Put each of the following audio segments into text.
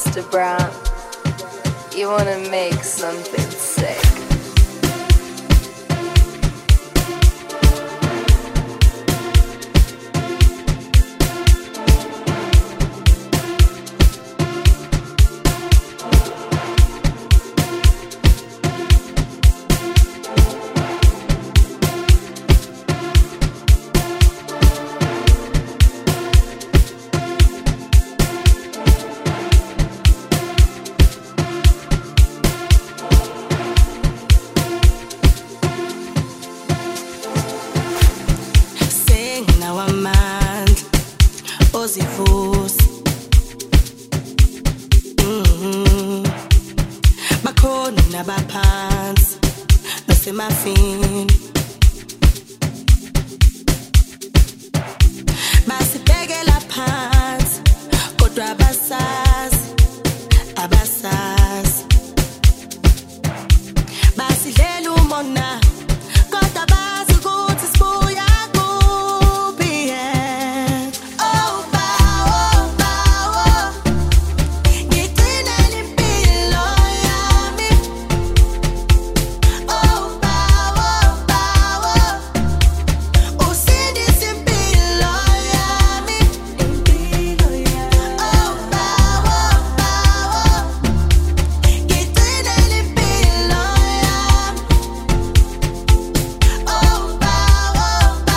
Mr. Brown. You wanna make something sick. Bakhona nabaphansi nasemafini basibhekela phansi kodwa abasazi basidlela umona kodwa bazi ukuthi sibuya kuphi. Oh bawo ngigcina impilo yami. Oh bawo usindisa impilo yami. Oh bawo ngigcina impilo yami. Oh bawo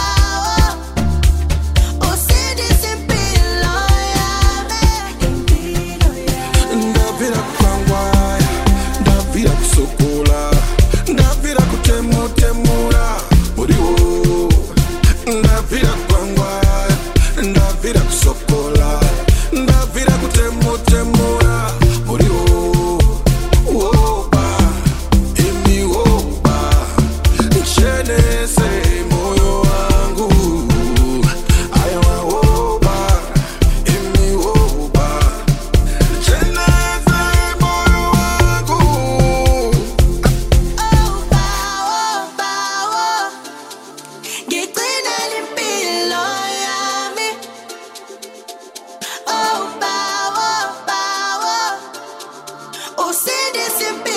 usindisa impilo yami. Ndavira kwangwaya, ndavira kusokola, ndavira kutemutemura muriwo. Ndavira kwangwaya, ndavira kusokola, ndavira kutemutemura muriwo. Woba, imi woba, nchenese moyo wangu. Ayawa woba, imi woba, nchenese moyo wangu. Oh bawo ngigcina impilo yami. Oh bawo usindisa impilo